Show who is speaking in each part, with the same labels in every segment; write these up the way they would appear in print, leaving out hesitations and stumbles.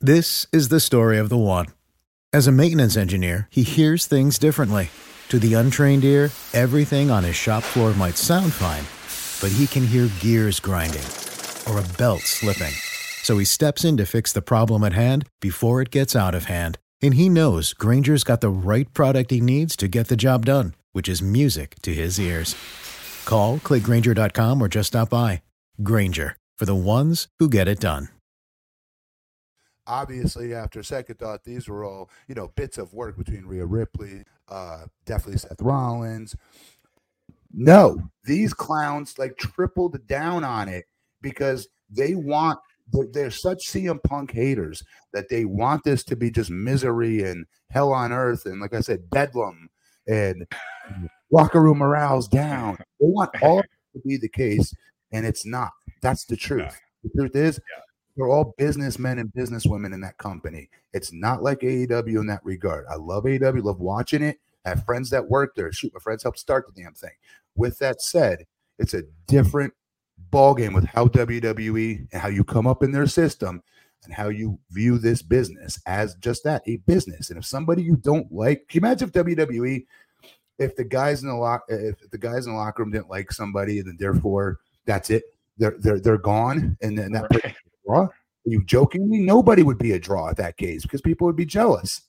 Speaker 1: This is the story of the one. As a maintenance engineer, he hears things differently. To the untrained ear, everything on his shop floor might sound fine, but he can hear gears grinding or a belt slipping. So he steps in to fix the problem at hand before it gets out of hand. And he knows Granger's got the right product he needs to get the job done, which is music to his ears. Call, click Grainger.com, or just stop by. Grainger, for the ones who get it done.
Speaker 2: Obviously, after second thought, these were all, bits of work between Rhea Ripley, definitely Seth Rollins. No, these clowns tripled down on it because they're such CM Punk haters that they want this to be just misery and hell on earth. And like I said, bedlam and locker room morale's down. They want all to be the case, and it's not. That's the truth. The truth is, they're all businessmen and businesswomen in that company. It's not like AEW in that regard. I love AEW, love watching it. I have friends that work there. Shoot, my friends helped start the damn thing. With that said, it's a different ballgame with how WWE and how you come up in their system and how you view this business as just that, a business. And if somebody you don't like, can you imagine if WWE, if the guys in the locker room didn't like somebody, and then therefore that's it, they're gone, and then that person is a draw? Are you joking me? Nobody would be a draw at that case because people would be jealous.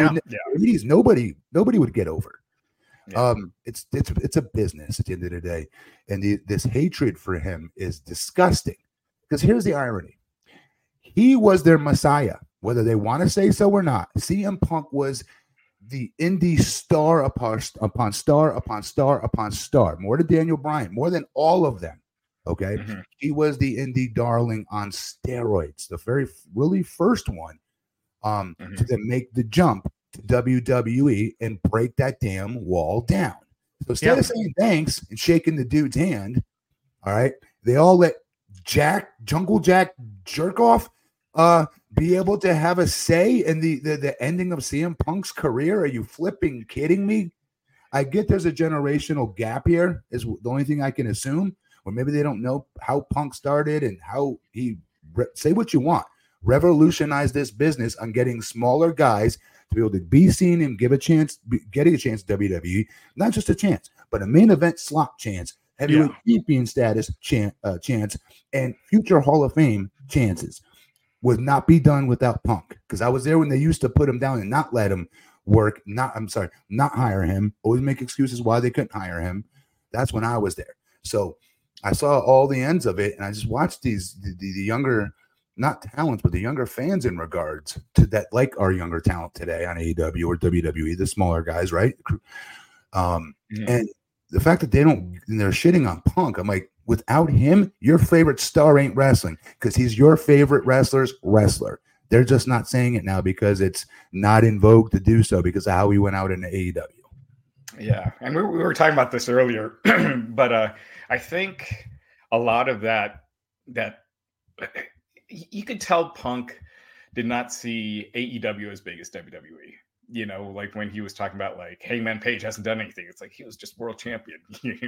Speaker 2: Nobody would get over. Yeah. It's a business at the end of the day, and this hatred for him is disgusting. Because here's the irony: he was their messiah, whether they want to say so or not. CM Punk was the indie star upon star upon star upon star, more than Daniel Bryan, more than all of them. Okay, He was the indie darling on steroids, the very really first one, to then make the jump to WWE and break that damn wall down. So instead of saying thanks and shaking the dude's hand, all right, they all let Jungle Jack jerk off be able to have a say in the ending of CM Punk's career. Are you flipping kidding me? I get there's a generational gap here, is the only thing I can assume. Or maybe they don't know how Punk started and how he, say what you want, revolutionized this business on getting smaller guys to be able to be seen and get a chance to WWE, not just a chance, but a main event slot chance, heavyweight champion status chance, and future Hall of Fame chances would not be done without Punk. Because I was there when they used to put him down and not let him work, not hire him, always make excuses why they couldn't hire him. That's when I was there. So I saw all the ends of it, and I just watched the younger, not talents, but the younger fans in regards to that, like our younger talent today on AEW or WWE, the smaller guys, right? And the fact that they're shitting on Punk, I'm like, without him, your favorite star ain't wrestling because he's your favorite wrestler's wrestler. They're just not saying it now because it's not in vogue to do so because of how he went out in the AEW.
Speaker 3: Yeah, and we were talking about this earlier, but I think a lot of that you could tell Punk did not see AEW as big as WWE. Like when he was talking about like Hangman Page hasn't done anything. It's like he was just world champion,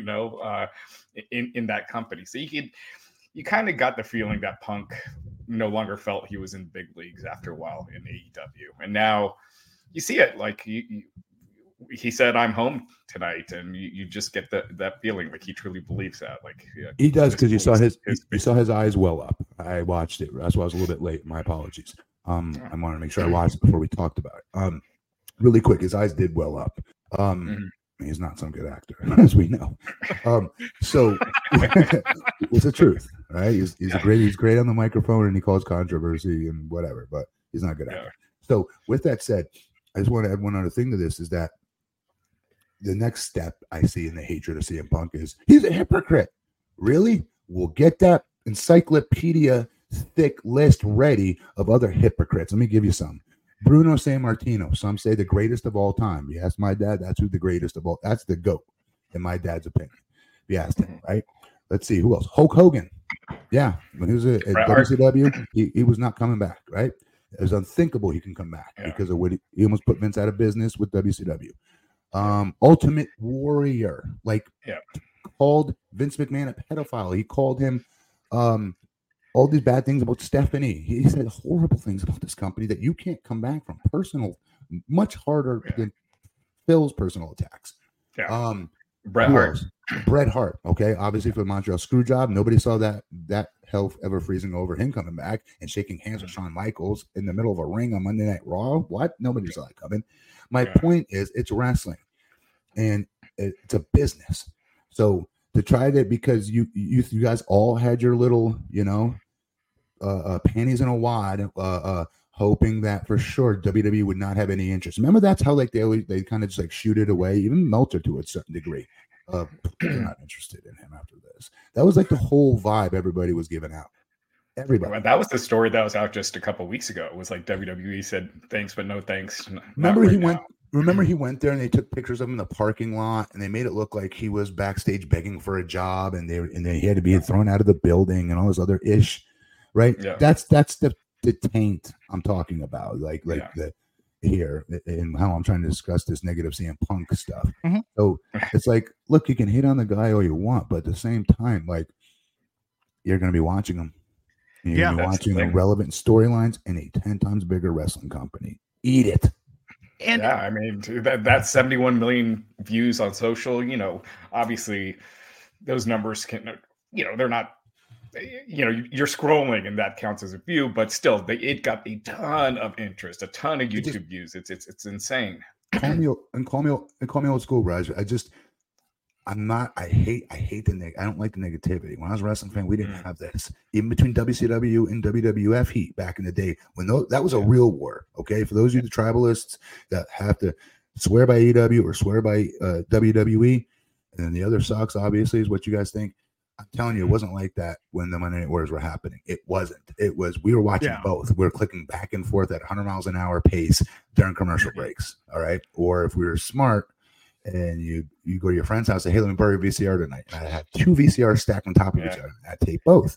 Speaker 3: in that company. So you kind of got the feeling that Punk no longer felt he was in big leagues after a while in AEW, and now you see it like he said, "I'm home tonight," and you just get that feeling like he truly believes that. Like
Speaker 2: he does, because you saw his eyes well up. I watched it. That's why I was a little bit late. My apologies. I wanted to make sure I watched it before we talked about it. Really quick, his eyes did well up. He's not some good actor, as we know. So it's the truth, right? He's great on the microphone, and he calls controversy and whatever, but he's not a good actor. So with that said, I just want to add one other thing to this: is that the next step I see in the hatred of CM Punk is he's a hypocrite. Really? We'll get that encyclopedia thick list ready of other hypocrites. Let me give you some. Bruno Sammartino, some say the greatest of all time. You ask my dad, that's who the greatest of all. That's the GOAT, in my dad's opinion. If you asked him, right? Let's see, who else? Hulk Hogan. Yeah, when he was at WCW, he was not coming back, right? It was unthinkable he can come back because of what he almost put Vince out of business with WCW. Ultimate Warrior, called Vince McMahon a pedophile. He called him all these bad things about Stephanie. He said horrible things about this company that you can't come back from. Personal, much harder than Phil's personal attacks.
Speaker 3: Yeah. Bret Hart.
Speaker 2: Bret Hart. Okay, obviously for the Montreal Screwjob, nobody saw that hell ever freezing over, him coming back and shaking hands with Shawn Michaels in the middle of a ring on Monday Night Raw. What? Nobody saw that coming. My point is, it's wrestling, and it's a business. So to try that, because you guys all had your little, panties in a wad, hoping that for sure WWE would not have any interest. Remember, that's how like they kind of just like shoot it away. Even Meltzer to a certain degree. They're not interested in him after this. That was like the whole vibe everybody was giving out. Everybody.
Speaker 3: Well, that was the story that was out just a couple of weeks ago. It was like WWE said thanks, but no thanks.
Speaker 2: Remember he went there and they took pictures of him in the parking lot and they made it look like he was backstage begging for a job and he had to be thrown out of the building and all this other ish, right? Yeah. That's the taint I'm talking about, like the here and how I'm trying to discuss this negative CM Punk stuff. Mm-hmm. So it's like, look, you can hate on the guy all you want, but at the same time, like, you're going to be watching him. You're watching the relevant storylines in a 10 times bigger wrestling company. Eat it.
Speaker 3: And I mean, that's 71 million views on social. Obviously, those numbers can, they're not, you're scrolling and that counts as a view, but still, it got a ton of interest, a ton of YouTube views. It's insane.
Speaker 2: Call me old school, Raj. I hate I don't like the negativity. When I was a wrestling fan, we didn't have this. Even between WCW and WWF heat back in the day, when that was a real war. Okay, for those of you the tribalists that have to swear by AEW or swear by WWE, and then the other sucks. Obviously, is what you guys think. I'm telling you, it wasn't like that when the Monday Night Wars were happening. It wasn't. It was, we were watching both. We were clicking back and forth at 100 miles an hour pace during commercial breaks. All right, or if we were smart. And you go to your friend's house and say, hey, let me borrow your VCR tonight. And I had 2 VCRs stacked on top of each other. I tape both.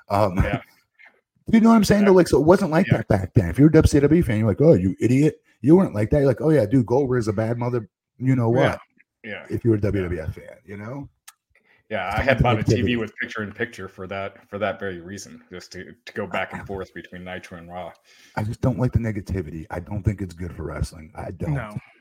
Speaker 2: You know what I'm saying? Though, like, so it wasn't like that back then. If you're a WCW fan, you're like, oh, you idiot. You weren't like that. You're like, oh yeah, dude, Goldberg is a bad mother. You know what?
Speaker 3: Yeah.
Speaker 2: If you were a WWF fan,
Speaker 3: Yeah, I had bought a TV with picture-in-picture for that very reason, just to go back and forth between Nitro and Raw.
Speaker 2: I just don't like the negativity. I don't think it's good for wrestling. I don't.
Speaker 4: No.